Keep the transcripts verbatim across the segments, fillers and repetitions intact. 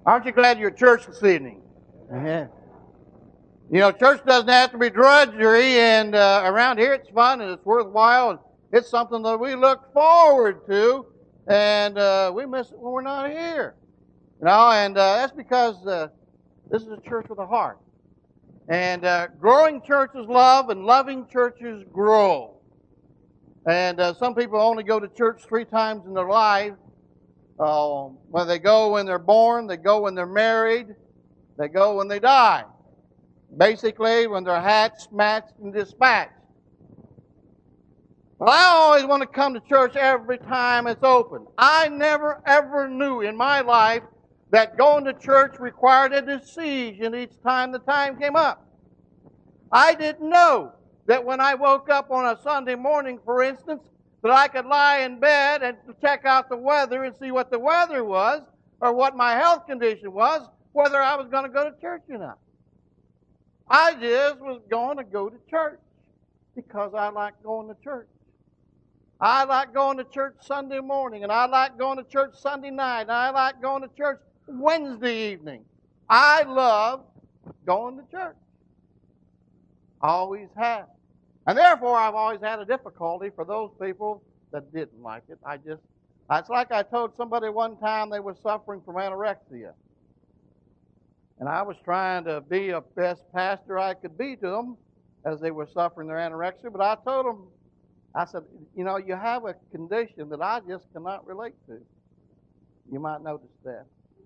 Aren't you glad you're at church this evening? Yeah. You know, church doesn't have to be drudgery, and uh, around here it's fun and it's worthwhile, and it's something that we look forward to, and uh, we miss it when we're not here. You know, and uh, that's because uh, this is a church with a heart. And uh, growing churches love, and loving churches grow. And uh, some people only go to church three times in their life. Uh, when they go when they're born, they go when they're married, they go when they die. Basically, when they're hatched, matched, and dispatched. But I always want to come to church every time it's open. I never ever knew in my life that going to church required a decision each time the time came up. I didn't know that when I woke up on a Sunday morning, for instance, that I could lie in bed and check out the weather and see what the weather was or what my health condition was, whether I was going to go to church or not. I just was going to go to church because I like going to church. I like going to church Sunday morning, and I like going to church Sunday night, and I like going to church Wednesday evening. I love going to church. Always have. And therefore, I've always had a difficulty for those people that didn't like it. I just, it's like I told somebody one time they were suffering from anorexia. And I was trying to be a best pastor I could be to them as they were suffering their anorexia. But I told them, I said, you know, you have a condition that I just cannot relate to. You might notice that.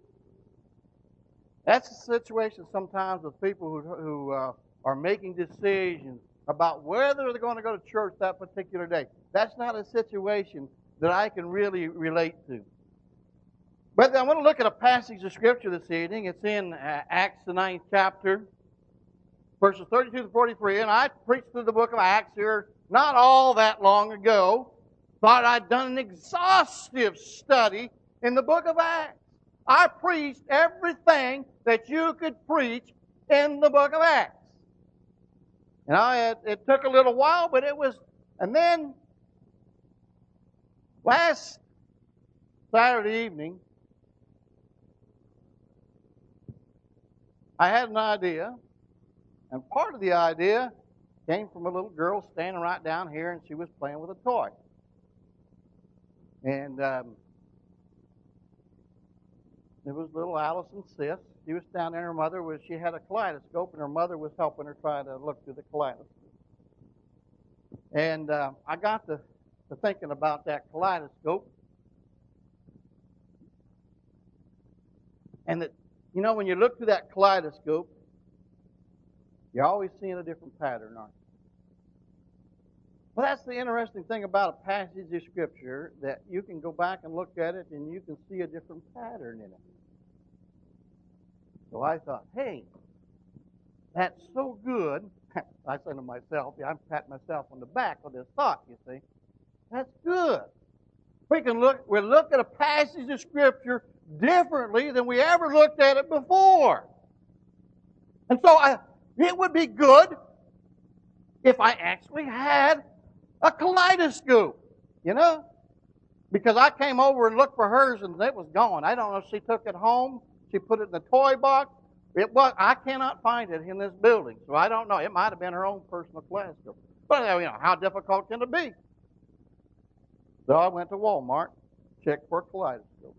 That's the situation sometimes with people who, who uh, are making decisions about whether they're going to go to church that particular day. That's not a situation that I can really relate to. But I want to look at a passage of Scripture this evening. It's in uh, Acts, the ninth chapter, verses thirty-two to forty-three. And I preached through the book of Acts here not all that long ago. Thought I'd done an exhaustive study in the book of Acts. I preached everything that you could preach in the book of Acts. You know, it, it took a little while, but it was, and then last Saturday evening, I had an idea, and part of the idea came from a little girl standing right down here, and she was playing with a toy. And um, it was little Allison Sis. She was down there, her mother was, she had a kaleidoscope, and her mother was helping her try to look through the kaleidoscope. And uh, I got to, to thinking about that kaleidoscope. And that, you know, when you look through that kaleidoscope, you're always seeing a different pattern, aren't you? Well, that's the interesting thing about a passage of Scripture, that you can go back and look at it and you can see a different pattern in it. So I thought, hey, that's so good. I say to myself, yeah, I'm patting myself on the back with this thought, you see. That's good. We can look, we look at a passage of Scripture differently than we ever looked at it before. And so I, it would be good if I actually had a kaleidoscope, you know? Because I came over and looked for hers and it was gone. I don't know if she took it home. She put it in the toy box. It was, I cannot find it in this building, so I don't know. It might have been her own personal kaleidoscope. But, you know, how difficult can it be? So I went to Walmart, checked for a kaleidoscope.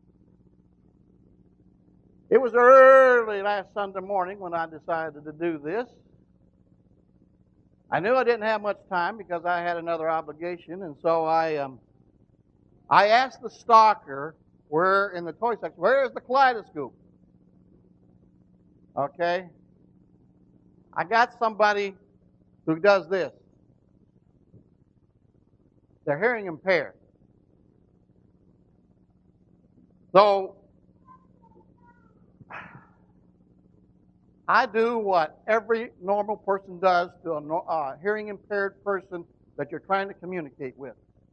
It was early last Sunday morning when I decided to do this. I knew I didn't have much time because I had another obligation, and so I um, I asked the stalker where in the toy section, where is the kaleidoscope? Okay. I got somebody who does this. They're hearing impaired. So I do what every normal person does to a uh, hearing impaired person that you're trying to communicate with.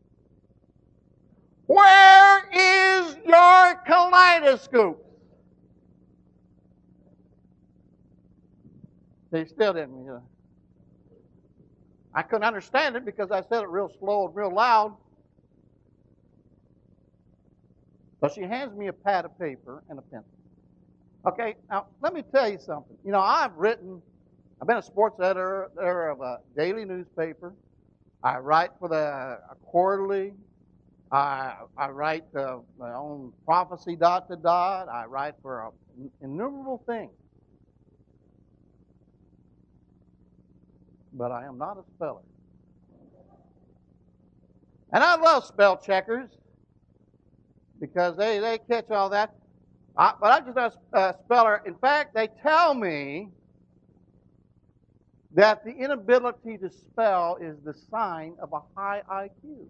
Where is your kaleidoscope? They still didn't. You know. I couldn't understand it because I said it real slow and real loud. So she hands me a pad of paper and a pencil. Okay, now let me tell you something. You know, I've written, I've been a sports editor editor of a daily newspaper. I write for the a quarterly. I I write uh, my own prophecy dot to dot. I write for a, innumerable things. But I am not a speller. And I love spell checkers because they, they catch all that. I, but I'm just not a speller. In fact, they tell me that the inability to spell is the sign of a high I Q.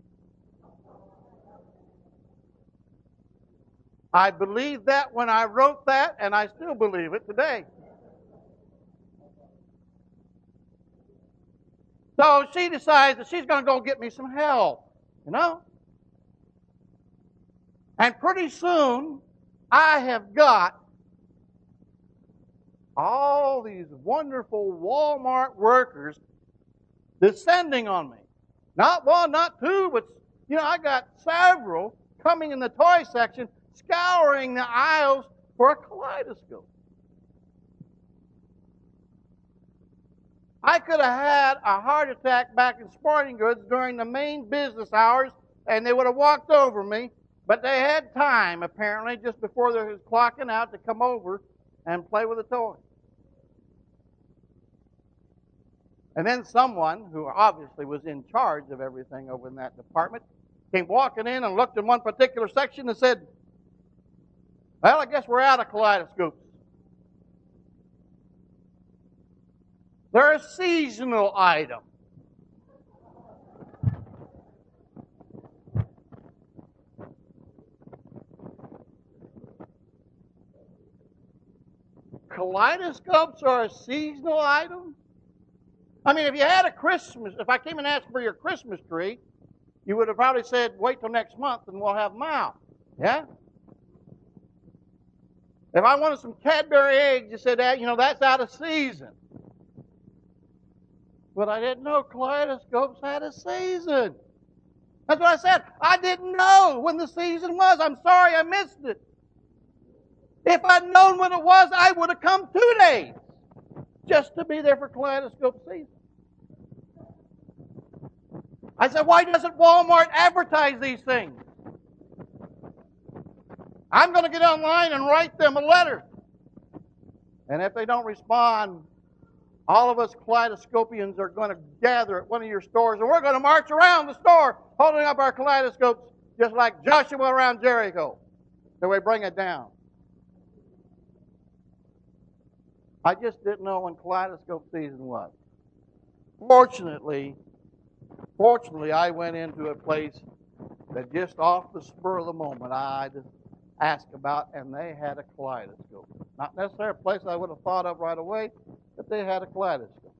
I believed that when I wrote that, and I still believe it today. So she decides that she's going to go get me some help, you know? And pretty soon, I have got all these wonderful Walmart workers descending on me. Not one, not two, but, you know, I got several coming in the toy section, scouring the aisles for a kaleidoscope. I could have had a heart attack back in Sporting Goods during the main business hours, and they would have walked over me, but they had time, apparently, just before they was clocking out to come over and play with a toy. And then someone, who obviously was in charge of everything over in that department, came walking in and looked in one particular section and said, "Well, I guess we're out of kaleidoscopes. They're a seasonal item." Kaleidoscopes are a seasonal item? I mean, if you had a Christmas, if I came and asked for your Christmas tree, you would have probably said, "Wait till next month and we'll have them out." Yeah? If I wanted some Cadbury eggs, you said, that, you know, that's out of season. But I didn't know kaleidoscopes had a season. That's what I said. I didn't know when the season was. I'm sorry I missed it. If I'd known when it was, I would have come two days just to be there for kaleidoscope season. I said, why doesn't Walmart advertise these things? I'm going to get online and write them a letter. And if they don't respond, all of us kaleidoscopians are going to gather at one of your stores, and we're going to march around the store holding up our kaleidoscopes just like Joshua around Jericho, till we bring it down. I just didn't know when kaleidoscope season was. Fortunately, fortunately, I went into a place that just off the spur of the moment I just asked about, and they had a kaleidoscope. Not necessarily a place I would have thought of right away, but they had a kaleidoscope.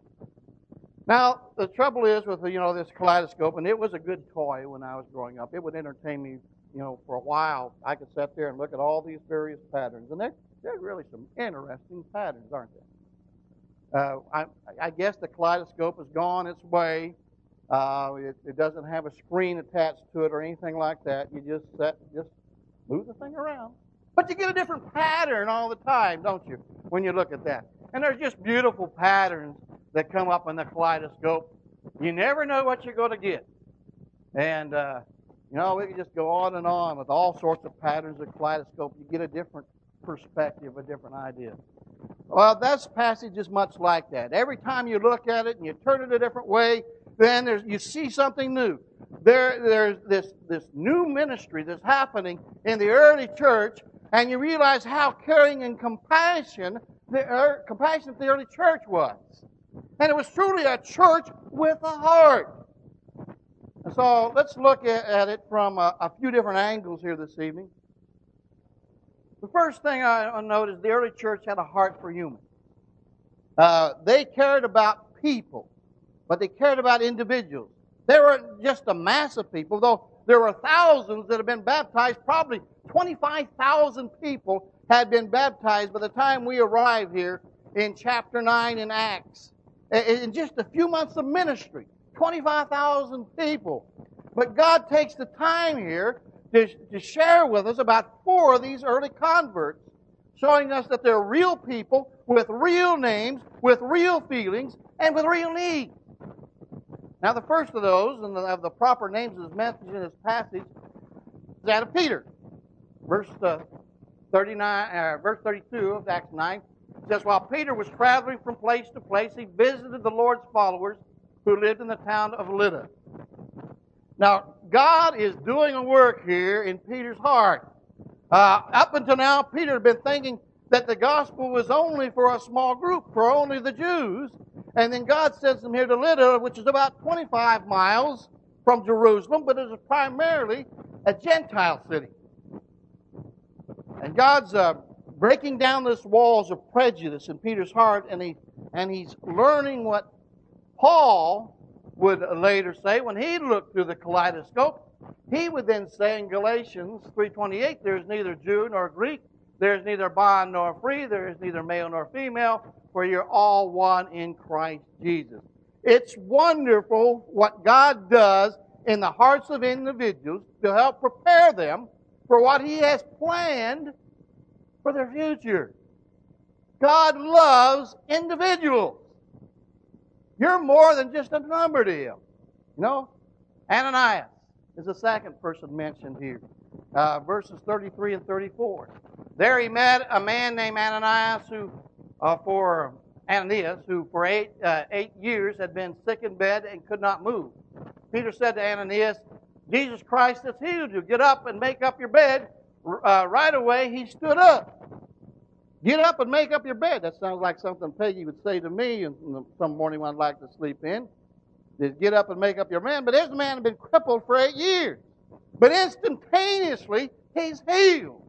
Now, the trouble is with, you know, this kaleidoscope, and it was a good toy when I was growing up. It would entertain me, you know, for a while. I could sit there and look at all these various patterns, and they're, they're really some interesting patterns, aren't they? Uh, I, I guess the kaleidoscope has gone its way. Uh, it, it doesn't have a screen attached to it or anything like that. You just set, just move the thing around. But you get a different pattern all the time, don't you, when you look at that? And there's just beautiful patterns that come up in the kaleidoscope. You never know what you're going to get. And, uh, you know, we can just go on and on with all sorts of patterns of kaleidoscope. You get a different perspective, a different idea. Well, this passage is much like that. Every time you look at it and you turn it a different way, then there's, you see something new. There, there's this, this new ministry that's happening in the early church, and you realize how caring and compassion the, er, compassionate the early church was. And it was truly a church with a heart. And so let's look at, at it from a, a few different angles here this evening. The first thing I note is the early church had a heart for humans. Uh, they cared about people, but they cared about individuals. They weren't just a mass of people, though there were thousands that had been baptized. Probably twenty-five thousand people had been baptized by the time we arrived here in chapter nine in Acts. In just a few months of ministry, twenty-five thousand people. But God takes the time here to, to share with us about four of these early converts. showing us that they're real people with real names, with real feelings, and with real needs. Now, the first of those, and of the proper names that is mentioned in this passage, is that of Peter. Verse uh, thirty-nine, uh, verse thirty-two of Acts nine says, while Peter was traveling from place to place, he visited the Lord's followers who lived in the town of Lydda. Now, God is doing a work here in Peter's heart. Uh, up until now, Peter had been thinking that the gospel was only for a small group, for only the Jews. And then God sends them here to Lydda, which is about twenty-five miles from Jerusalem, but it is primarily a Gentile city. And God's uh, breaking down these walls of prejudice in Peter's heart, and he and he's learning what Paul would later say when he looked through the kaleidoscope. He would then say in Galatians three twenty-eight, there's neither Jew nor Greek, there's neither bond nor free, there is neither male nor female, for you're all one in Christ Jesus. It's wonderful what God does in the hearts of individuals to help prepare them for what He has planned for their future. God loves individuals. You're more than just a number to Him. You know, Ananias is the second person mentioned here. Uh, verses thirty-three and thirty-four. There he met a man named Ananias who, uh, for Ananias, who for eight uh, eight years had been sick in bed and could not move. Peter said to Ananias, Jesus Christ has healed you. Get up and make up your bed. Uh, right away, he stood up. Get up and make up your bed. That sounds like something Peggy would say to me some morning when I'd like to sleep in. Just get up and make up your bed. But this man had been crippled for eight years. But instantaneously, he's healed.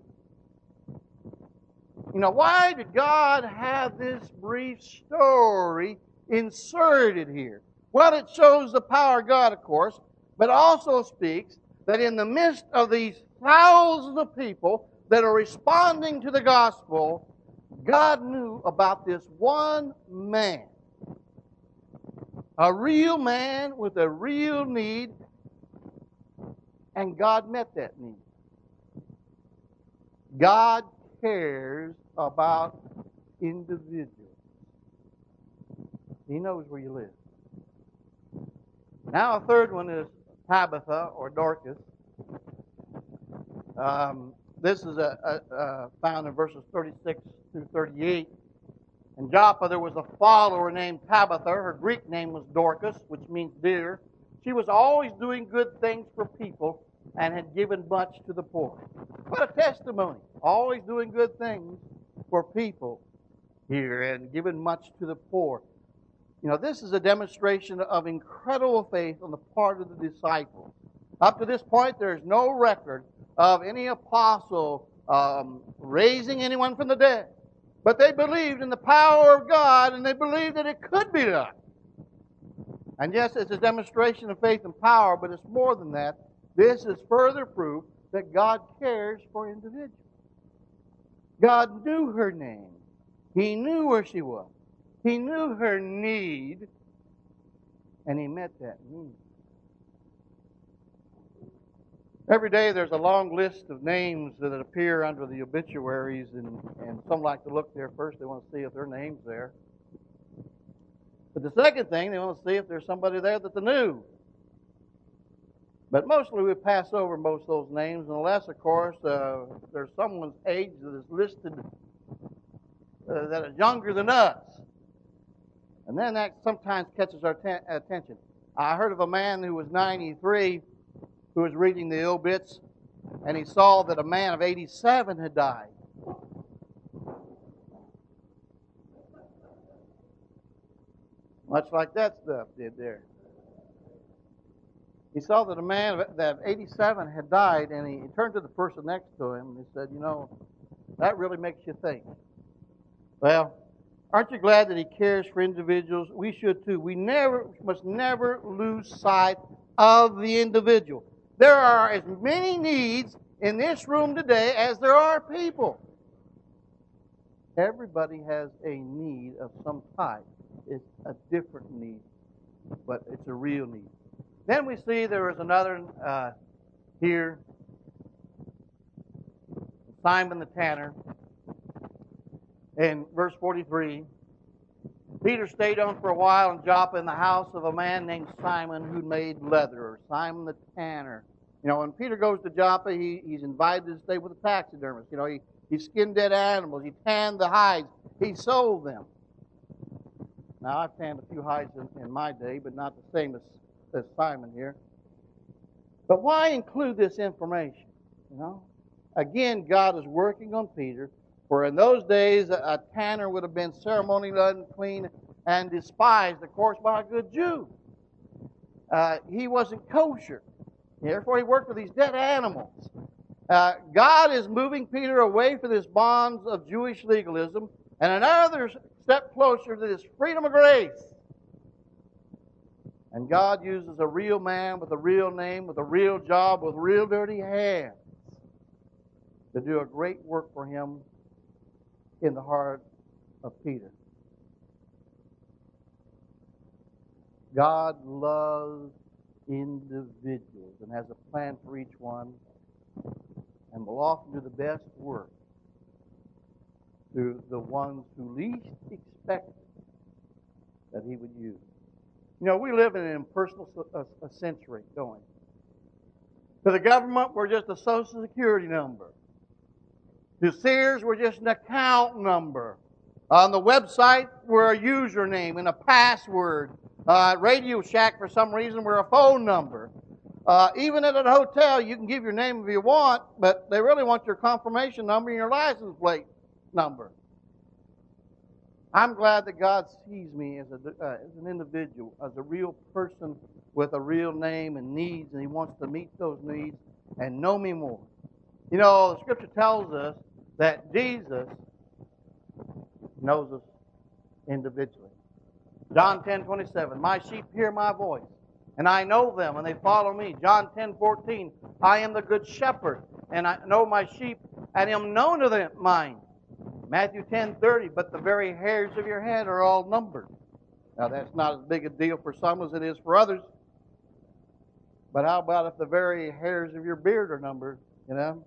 You know, why did God have this brief story inserted here? Well, it shows the power of God, of course, but also speaks that in the midst of these thousands of people that are responding to the gospel, God knew about this one man. A real man with a real need, and God met that need. God cares about individuals. He knows where you live. Now a third one is Tabitha or Dorcas. Um, this is a, a, a found in verses thirty-six through thirty-eight. In Joppa there was a follower named Tabitha. Her Greek name was Dorcas, which means dear. She was always doing good things for people and had given much to the poor. What a testimony. Always doing good things for people here and giving much to the poor. You know, this is a demonstration of incredible faith on the part of the disciples. Up to this point, there is no record of any apostle um, raising anyone from the dead. But they believed in the power of God, and they believed that it could be done. And yes, it's a demonstration of faith and power, but it's more than that. This is further proof that God cares for individuals. God knew her name. He knew where she was. He knew her need, and He met that need. Every day there's a long list of names that appear under the obituaries, and, and some like to look there first. They want to see if their name's there. But the second thing, they want to see if there's somebody there that they knew. But mostly we pass over most of those names, unless, of course, uh, there's someone's age that is listed uh, that is younger than us. And then that sometimes catches our ten- attention. I heard of a man who was ninety-three who was reading the obits, and he saw that a man of eighty-seven had died. Much like that stuff did there. He saw that a man that eighty-seven had died, and he turned to the person next to him and he said, you know, that really makes you think. Well, aren't you glad that He cares for individuals? We should too. We never must never lose sight of the individual. There are as many needs in this room today as there are people. Everybody has a need of some type. It's a different need, but it's a real need. Then we see there is another uh, here, Simon the tanner. In verse forty-three, Peter stayed on for a while in Joppa in the house of a man named Simon who made leather, or Simon the tanner. You know, when Peter goes to Joppa, he, he's invited to stay with a taxidermist. You know, he, he skinned dead animals. He tanned the hides. He sold them. Now, I've tanned a few hides in, in my day, but not the same as, as Simon here. But why include this information? You know, again, God is working on Peter. For in those days, a, a tanner would have been ceremonially unclean and despised, of course, by a good Jew. Uh, he wasn't kosher. Therefore, he worked with these dead animals. Uh, God is moving Peter away from this bonds of Jewish legalism and another step closer to this freedom of grace. And God uses a real man with a real name, with a real job, with real dirty hands to do a great work for him in the heart of Peter. God loves individuals and has a plan for each one, and will often do the best work to the ones who least expect that he would use. You know, we live in an impersonal a century, don't we? To the government, we're just a Social Security number. To Sears, we're just an account number. On the website, we're a username and a password. Uh, Radio Shack, for some reason, we're a phone number. Uh, even at a hotel, you can give your name if you want, but they really want your confirmation number and your license plate number. I'm glad that God sees me as, a, uh, as an individual, as a real person with a real name and needs, and He wants to meet those needs and know me more. You know, the Scripture tells us that Jesus knows us individually. John ten twenty-seven, my sheep hear my voice, and I know them, and they follow me. John ten fourteen, I am the good shepherd, and I know my sheep, and am known to them mine. Matthew ten thirty, but the very hairs of your head are all numbered. Now, that's not as big a deal for some as it is for others. But how about if the very hairs of your beard are numbered, you know?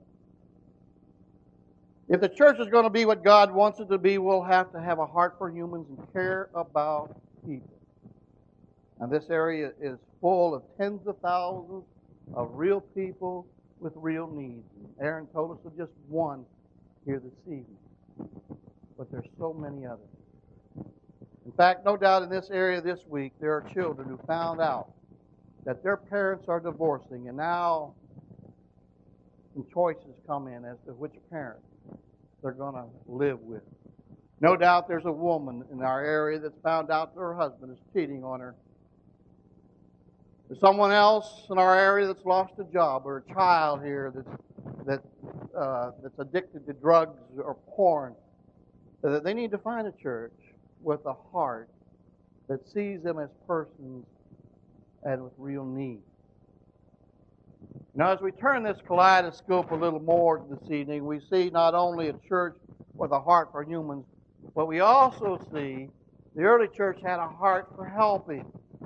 If the church is going to be what God wants it to be, we'll have to have a heart for humans and care about people. And this area is full of tens of thousands of real people with real needs. Aaron told us of just one here this evening. But there's so many others. In fact, no doubt in this area this week, there are children who found out that their parents are divorcing, and now some choices come in as to which parent they're going to live with. No doubt there's a woman in our area that's found out that her husband is cheating on her. There's someone else in our area that's lost a job, or a child here that's that uh, that's addicted to drugs or porn. That they need to find a church with a heart that sees them as persons and with real need. Now, as we turn this kaleidoscope a little more this evening, we see not only a church with a heart for humans, but we also see the early church had a heart for helping.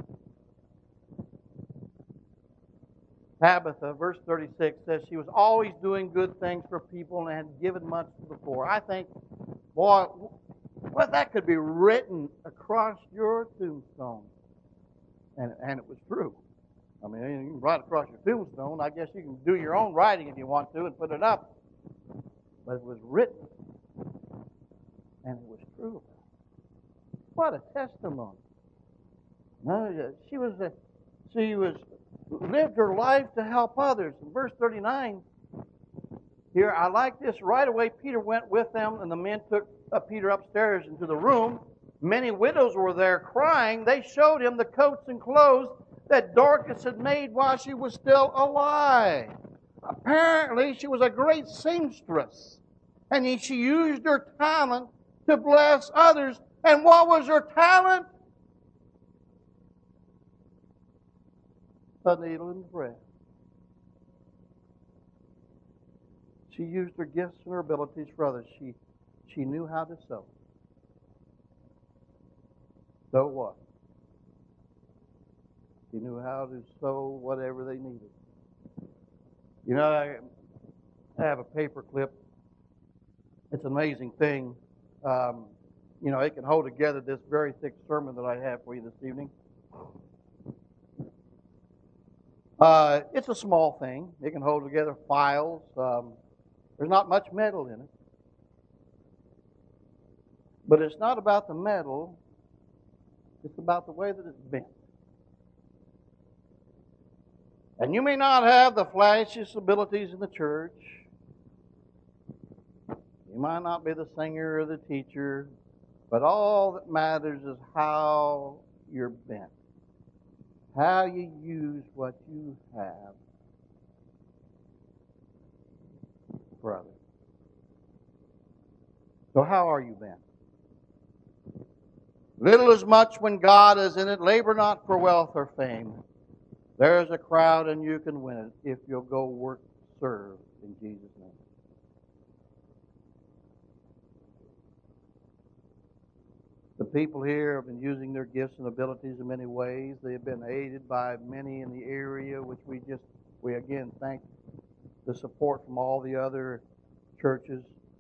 Tabitha, verse thirty-six, says she was always doing good things for people and had given much to the poor. I think, boy, well, that could be written across your tombstone. And, and it was true. I mean, you can write across your tombstone. I guess you can do your own writing if you want to and put it up. But it was written. And it was true. What a testimony. No, she was a, she was lived her life to help others. In verse thirty-nine, here, I like this. Right away, Peter went with them, and the men took uh, Peter upstairs into the room. Many widows were there crying. They showed him the coats and clothes that Dorcas had made while she was still alive. Apparently, she was a great seamstress, and she used her talent to bless others. And what was her talent? A needle and thread. She used her gifts and her abilities for others. She, she knew how to sew. So what? She knew how to sew whatever they needed. You know, I, I have a paper clip. It's an amazing thing. Um, you know, it can hold together this very thick sermon that I have for you this evening. Uh, it's a small thing. It can hold together files. Um, there's not much metal in it. But it's not about the metal. It's about the way that it's bent. And you may not have the flashiest abilities in the church. You might not be the singer or the teacher. But all that matters is how you're bent. How you use what you have for others. So how are you bent? Little as much when God is in it. Labor not for wealth or fame. There's a crowd and you can win it if you'll go work, serve in Jesus' name. The people here have been using their gifts and abilities in many ways. They have been aided by many in the area, which we just, we again thank the support from all the other churches.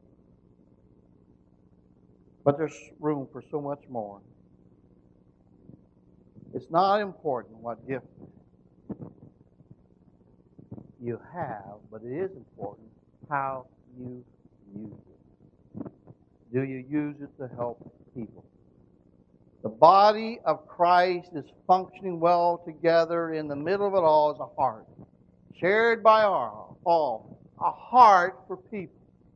But there's room for so much more. It's not important what gift you have, but it is important how you use it. Do you use it to help people? The body of Christ is functioning well together. In the middle of it all is a heart, shared by all, all a heart for people.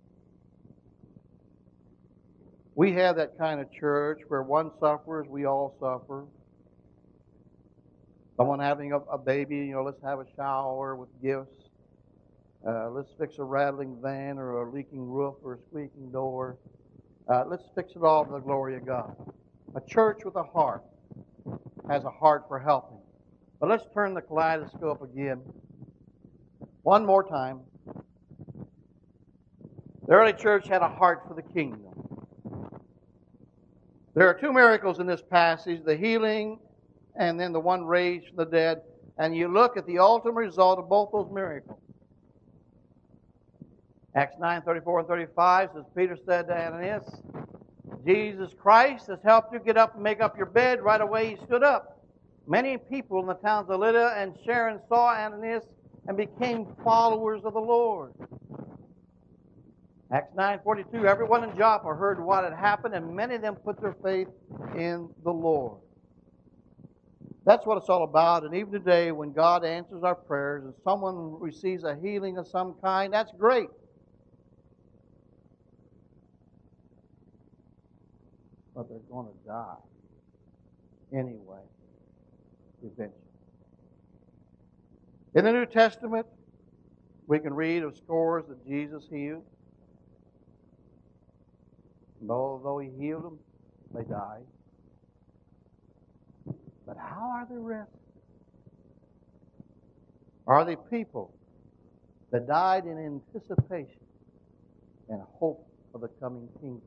We have that kind of church where one suffers, we all suffer. Someone having a, a baby, you know, let's have a shower with gifts. Uh, let's fix a rattling van or a leaking roof or a squeaking door. Uh, let's fix it all to the glory of God. A church with a heart has a heart for helping. But let's turn the kaleidoscope again. One more time. The early church had a heart for the kingdom. There are two miracles in this passage, the healing and then the one raised from the dead. And you look at the ultimate result of both those miracles. Acts nine, thirty-four and thirty-five says, Peter said to Ananias, Jesus Christ has helped you get up and make up your bed. Right away he stood up. Many people in the towns of Lydda and Sharon saw Ananias and became followers of the Lord. Acts nine forty-two, everyone in Joppa heard what had happened, and many of them put their faith in the Lord. That's what it's all about. And even today, when God answers our prayers and someone receives a healing of some kind, that's great. But they're going to die anyway, eventually. In the New Testament, we can read of scores that Jesus healed. And although he healed them, they died. But how are the rest? Are they people that died in anticipation and hope of the coming kingdom?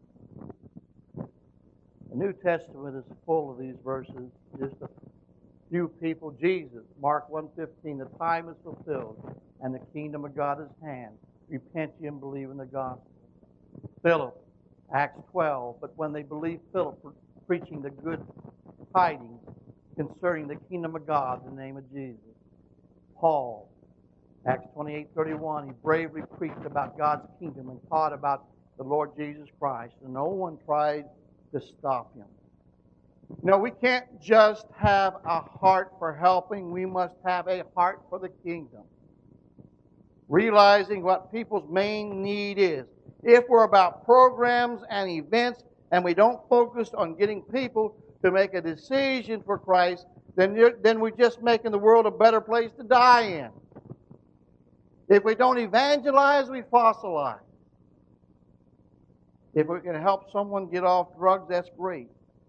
The New Testament is full of these verses. Just a few people. Jesus, Mark one fifteen, the time is fulfilled and the kingdom of God is at hand. Repent ye and believe in the gospel. Philip, Acts twelve, but when they believed Philip preaching the good tidings concerning the kingdom of God in the name of Jesus. Paul, Acts twenty-eight thirty-one, he bravely preached about God's kingdom and taught about the Lord Jesus Christ, and no one tried to stop him. No, we can't just have a heart for helping. We must have a heart for the kingdom. Realizing what people's main need is. If we're about programs and events and we don't focus on getting people to make a decision for Christ, then, you're, then we're just making the world a better place to die in. If we don't evangelize, we fossilize. If we can help someone get off drugs, that's great.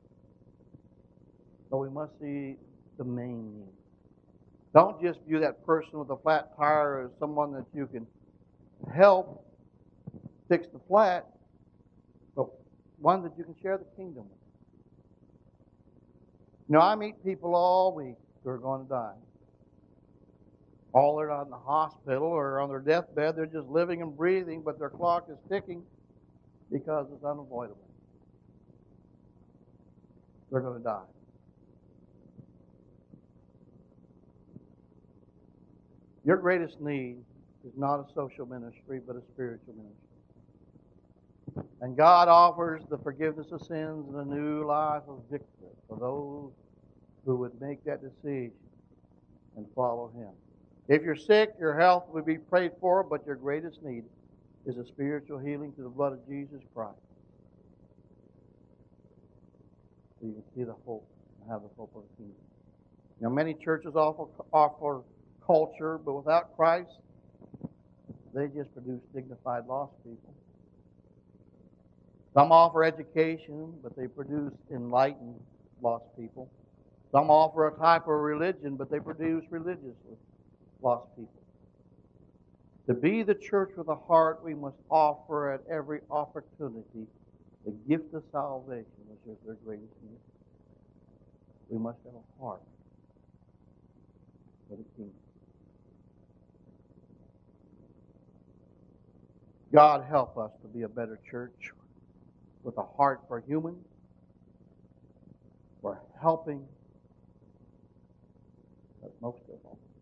But we must see the main need. Don't just view that person with a flat tire as someone that you can help fix the flat, but one that you can share the kingdom with. You know, I meet people all week who are going to die. All they're not in the hospital or on their deathbed. They're just living and breathing, but their clock is ticking because it's unavoidable. they're going to die. Your greatest need is not a social ministry, but a spiritual ministry. And God offers the forgiveness of sins and a new life of victory for those who would make that decision and follow Him. If you're sick, your health will be prayed for, but your greatest need is a spiritual healing through the blood of Jesus Christ. So you can see the hope and have the hope of the kingdom. You know, many churches offer, offer culture, but without Christ, they just produce dignified lost people. Some offer education, but they produce enlightened lost people. Some offer a type of religion, but they produce religiously lost people. To be the church with a heart, we must offer at every opportunity the gift of salvation, which is their greatest need. We must have a heart for the kingdom. God help us to be a better church with a heart for humans, for helping, but most of all,